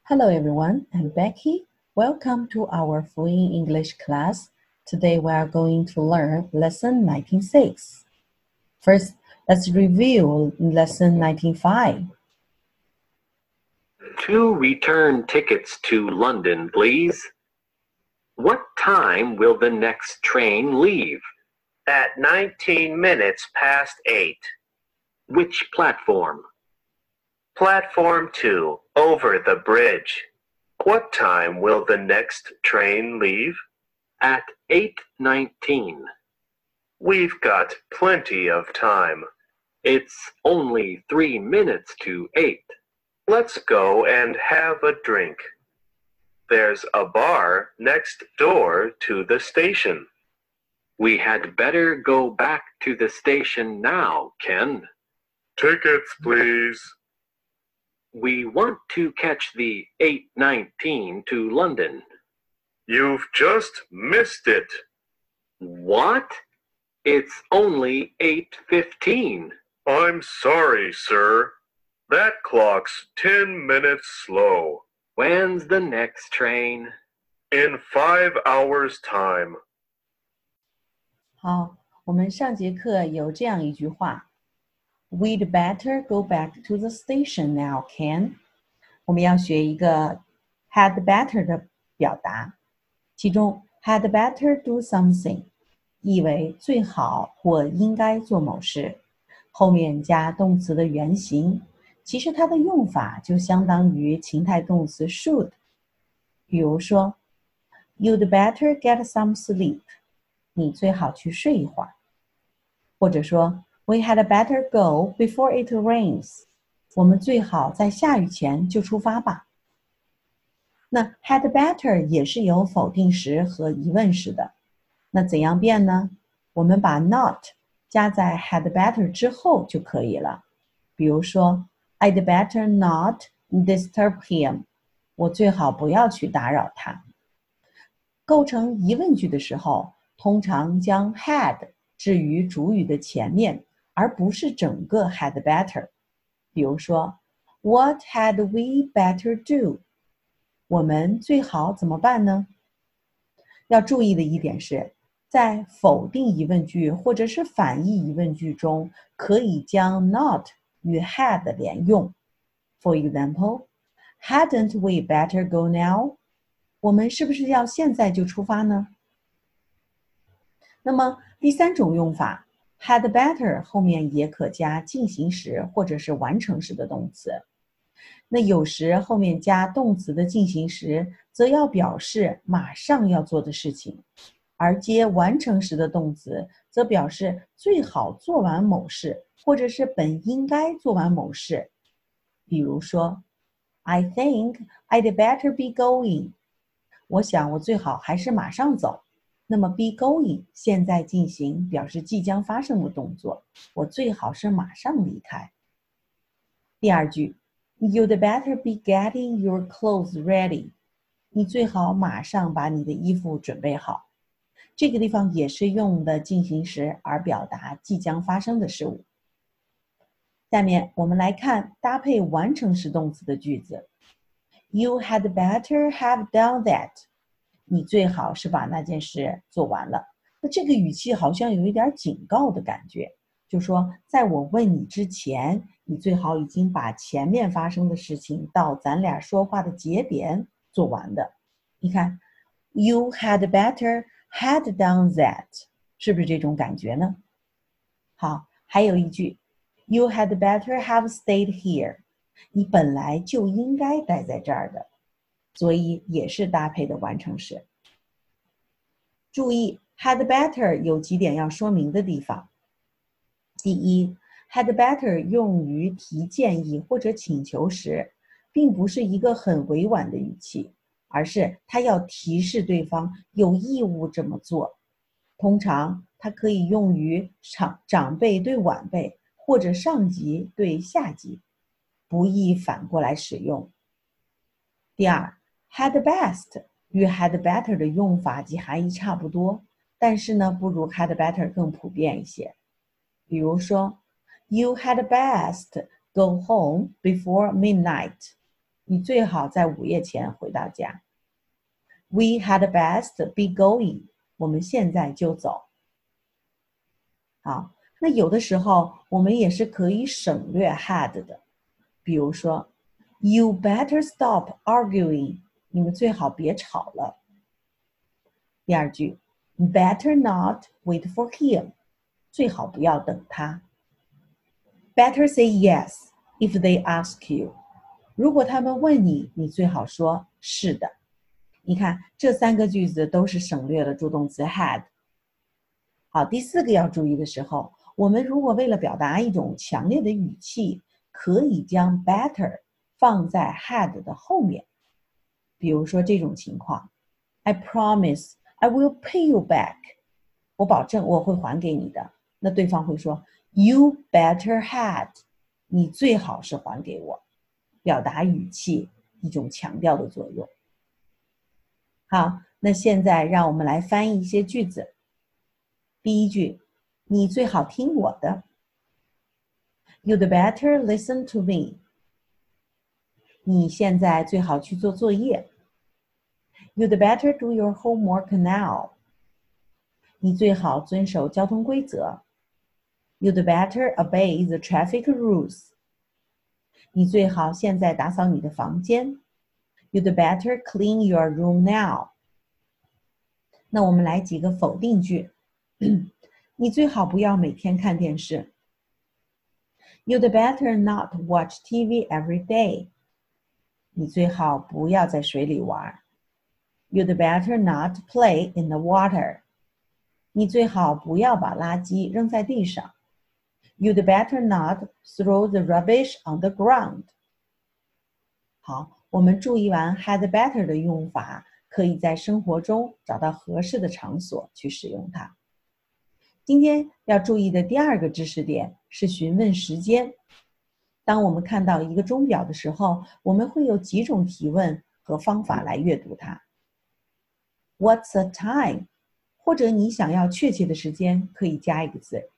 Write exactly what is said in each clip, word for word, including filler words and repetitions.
Hello everyone, I'm Becky. Welcome to our free English class. Today we are going to learn lesson ninety-six. First, let's review lesson ninety-five. Two return tickets to London, please. What time will the next train leave? At nineteen minutes past eight. Which platform? Platform two, over the bridge. What time will the next train leave? At eight nineteen. We've got plenty of time. It's only three minutes to eight. Let's go and have a drink. There's a bar next door to the station. We had better go back to the station now, Ken. Tickets, please. We want to catch the eight nineteen to London. You've just missed it. What? It's only eight fifteen. I'm sorry, sir. That clock's ten minutes slow. When's the next train? In five hours' time. 好，我们上节课有这样一句话 We'd better go back to the station now, Ken. 我们要学一个 had better 的表达，其中 had better do something 意为最好或应该做某事，后面加动词的原形，其实它的用法就相当于情态动词 should。比如说 You'd better get some sleep. 你最好去睡一会儿。或者说 We had better go before it rains. 我们最好在下雨前就出发吧。那 had better 也是有否定时和疑问时的。那怎样变呢？我们把 not 加在 had better 之后就可以了。比如说 I'd better not disturb him. 我最好不要去打扰他。构成疑问句的时候，通常将 had 置于主语的前面，而不是整个 had better。比如说 What had we better do? 我们最好怎么办呢？要注意的一点是，在否定疑问句或者是反义疑问句中，可以将 not 与 had 连用。For example, hadn't we better go now? 我们是不是要现在就出发呢？那么第三种用法 had better 后面也可加进行时或者是完成时的动词。那有时后面加动词的进行时，则要表示马上要做的事情，而接完成时的动词，则表示最好做完某事，或者是本应该做完某事。比如说 I think I'd better be going. 我想我最好还是马上走。那么 be going 现在进行表示即将发生的动作，我最好是马上离开。第二句 You'd better be getting your clothes ready. 你最好马上把你的衣服准备好。这个地方也是用的进行时，而表达即将发生的事物。下面我们来看搭配完成时动词的句子。You had better have done that. 你最好是把那件事做完了。那这个语气好像有一点警告的感觉，就说在我问你之前，你最好已经把前面发生的事情到咱俩说话的节点做完的。你看 You had better had done that. 是不是这种感觉呢？好，还有一句 You had better have stayed here. 你本来就应该待在这儿的，所以也是搭配的完成时。注意 had better 有几点要说明的地方。第一 had better 用于提建议或者请求时，并不是一个很委婉的语气，而是它要提示对方有义务这么做。通常它可以用于长长辈对晚辈，或者上级对下级，不宜反过来使用。第二 had best 与 had better 的用法及含义差不多，但是呢，不如 had better 更普遍一些。比如说 You had best go home before midnight. 你最好在午夜前回到家。We had best be going. 我们现在就走。好，那有的时候我们也是可以省略 had 的，比如说 You better stop arguing. 你们最好别吵了。第二句 Better not wait for him. 最好不要等他。Better say yes if they ask you. 如果他们问你，你最好说是的。你看，这三个句子都是省略了助动词 had。好，第四个要注意的时候，我们如果为了表达一种强烈的语气，可以将 better 放在 had 的后面。比如说这种情况 I promise I will pay you back. 我保证我会还给你的。那对方会说 You better had. 你最好是还给我。表达语气，一种强调的作用。好，那现在让我们来翻译一些句子。第一句，你最好听我的。You'd better listen to me. 你现在最好去做作业。You'd better do your homework now. 你最好遵守交通规则。You'd better obey the traffic rules. 你最好现在打扫你的房间。You'd better clean your room now. 那我们来几个否定句。你最好不要每天看电视。You'd better not watch T V every day. 你最好不要在水里玩。You'd better not play in the water. 你最好不要把垃圾扔在地上。You'd better not throw the rubbish on the ground. 好，我们注意完 had better 的用法，可以在生活中找到合适的场所去使用它。今天要注意的第二个知识点是询问时间。当我们看到一个钟表的时候，我们会有几种提问和方法来阅读它。What's the time? 或者你想要确切的时间，可以加一个字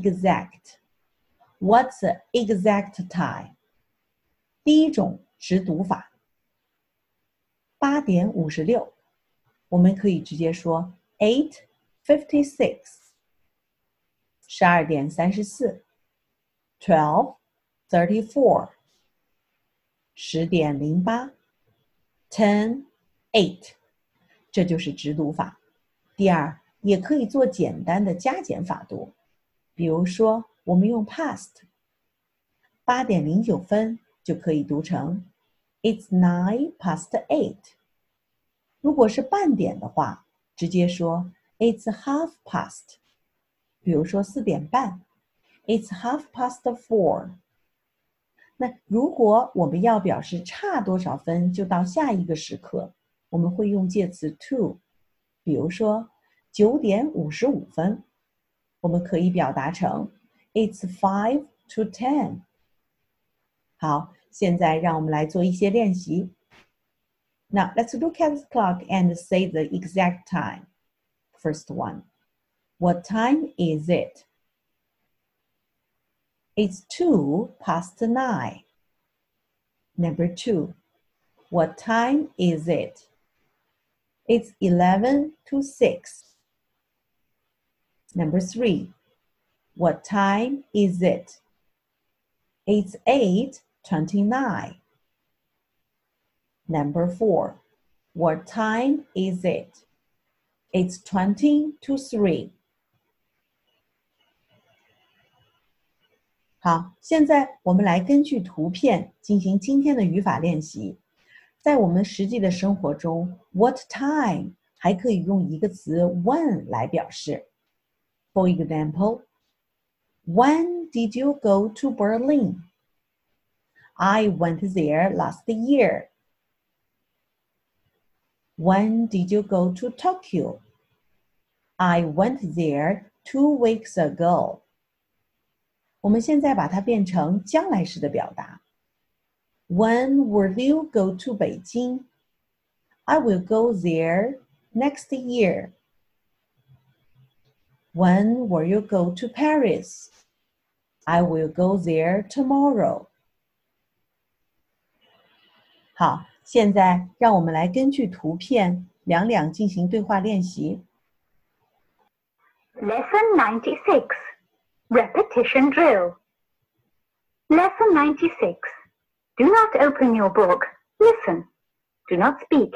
exact。What's the exact time? 第一种直读法。八点五十六，我们可以直接说 eight fifty-six。十二点三十四 twelve thirty-four。十点零八 ten eight。这就是直读法。第二，也可以做简单的加减法读。比如说，我们用 past， 八点零九分就可以读成 It's nine past eight。如果是半点的话，直接说 It's half past。比如说四点半 It's half past four。那如果我们要表示差多少分就到下一个时刻，我们会用介词 to。比如说九点五十五分，我们可以表达成 It's five to ten。好，现在让我们来做一些练习。Now, let's look at the clock and say the exact time. First one. What time is it? It's two past nine. Number two. What time is it? It's eleven to six. Number three. What time is it? It's eight twenty-nine. Number four. What time is it? It's twenty to three. 好，现在我们来根据图片进行今天的语法练习。在我们实际的生活中 ，what time 还可以用一个词 when 来表示。For example, when did you go to Berlin? I went there last year. When did you go to Tokyo? I went there two weeks ago. 我们现在把它变成将来时的表达。When will you go to Beijing? I will go there next year. When will you go to Paris? I will go there tomorrow. 好，现在让我们来根据图片两两进行对话练习。 Lesson ninety-six, Repetition Drill. Lesson ninety-six. Do not open your book. Listen. Do not speak.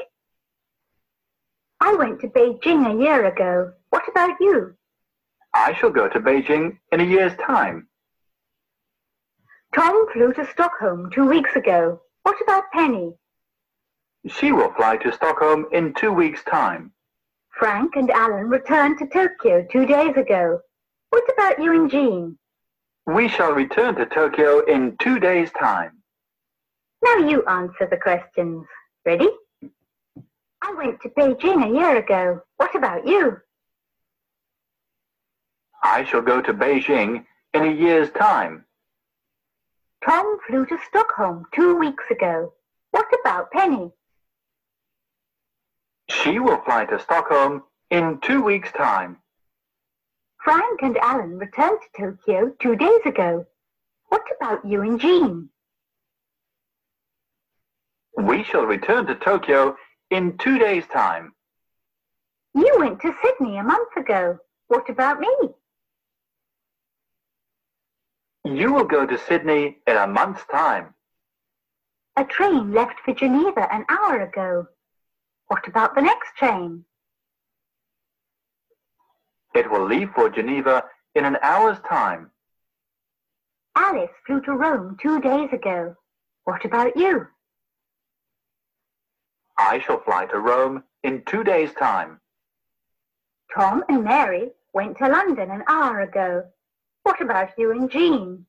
I went to Beijing a year ago. What about you? I shall go to Beijing in a year's time. Tom flew to Stockholm two weeks ago. What about Penny? She will fly to Stockholm in two weeks' time. Frank and Alan returned to Tokyo two days ago. What about you and Jean? We shall return to Tokyo in two days' time. Now you answer the questions. Ready? I went to Beijing a year ago. What about you? I shall go to Beijing in a year's time. Tom flew to Stockholm two weeks ago. What about Penny? She will fly to Stockholm in two weeks' time. Frank and Alan returned to Tokyo two days ago. What about you and Jean? We shall return to Tokyo in two days' time. You went to Sydney a month ago. What about me? You will go to Sydney in a month's time. A train left for Geneva an hour ago. What about the next train? It will leave for Geneva in an hour's time. Alice flew to Rome two days ago. What about you? I shall fly to Rome in two days' time. Tom and Mary went to London an hour ago. What about you and Jean?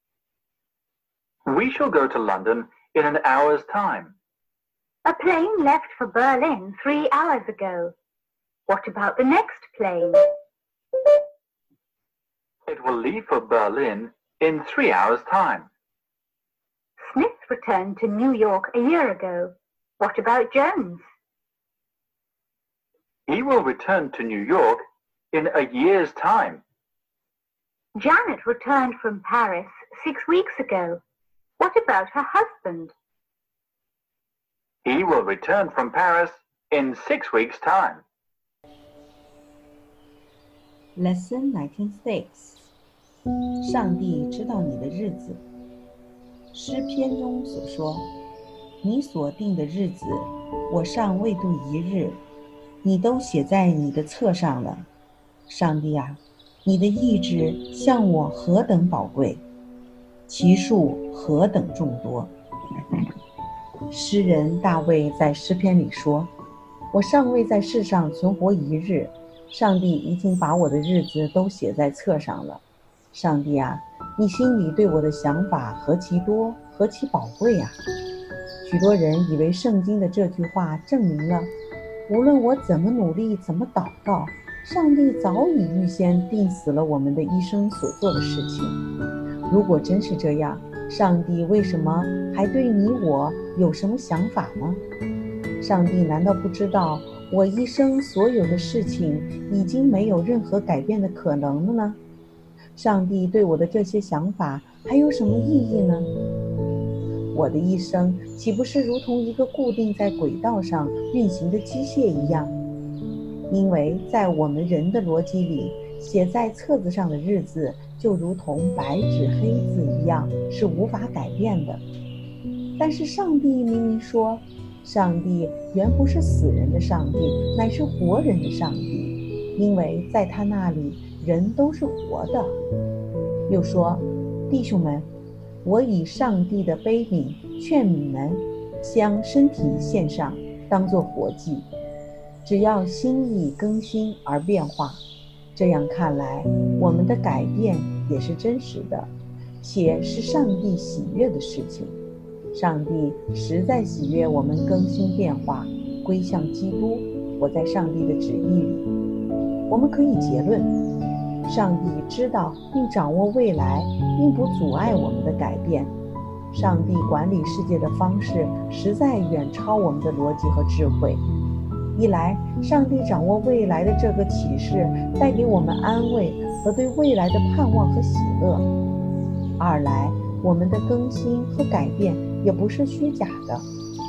We shall go to London in an hour's time. A plane left for Berlin three hours ago. What about the next plane? It will leave for Berlin in three hours' time. Smith returned to New York a year ago. What about Jones? He will return to New York in a year's time. Janet returned from Paris six weeks ago. What about her husband? He will return from Paris in six weeks' time. Lesson ninety-six. 上帝知道你的日子。诗篇中所说，你所定的日子，我尚未度一日，你都写在你的册上了。上帝啊，你的意志向我何等宝贵，其数何等众多。诗人大卫在诗篇里说，我尚未在世上存活一日，上帝已经把我的日子都写在册上了。上帝啊，你心里对我的想法何其多，何其宝贵啊！许多人以为圣经的这句话证明了，无论我怎么努力，怎么祷告，上帝早已预先定死了我们的一生所做的事情。如果真是这样，上帝为什么还对你我有什么想法呢？上帝难道不知道我一生所有的事情已经没有任何改变的可能了呢？上帝对我的这些想法还有什么意义呢？我的一生岂不是如同一个固定在轨道上运行的机械一样？因为在我们人的逻辑里，写在册子上的日子就如同白纸黑字一样，是无法改变的。但是上帝明明说，上帝原不是死人的上帝，乃是活人的上帝，因为在他那里人都是活的。又说，弟兄们，我以上帝的悲悯劝你们，将身体献上，当作活祭，只要心意更新而变化。这样看来，我们的改变也是真实的，且是上帝喜悦的事情。上帝实在喜悦我们更新变化，归向基督，活在上帝的旨意里。我们可以结论，上帝知道并掌握未来，并不阻碍我们的改变。上帝管理世界的方式实在远超我们的逻辑和智慧。一来，上帝掌握未来的这个启示带给我们安慰和对未来的盼望和喜乐；二来，我们的更新和改变也不是虚假的。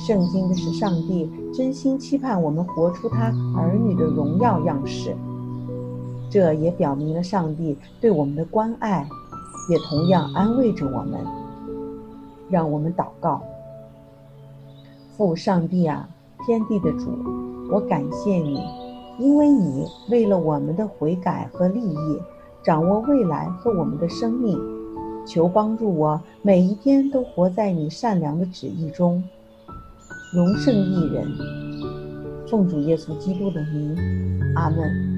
圣经的是上帝真心期盼我们活出他儿女的荣耀样式，这也表明了上帝对我们的关爱，也同样安慰着我们。让我们祷告。父上帝啊，天地的主，我感谢你，因为你为了我们的悔改和利益，掌握未来和我们的生命，求帮助我每一天都活在你善良的旨意中。荣圣益人，奉主耶稣基督的名，阿们。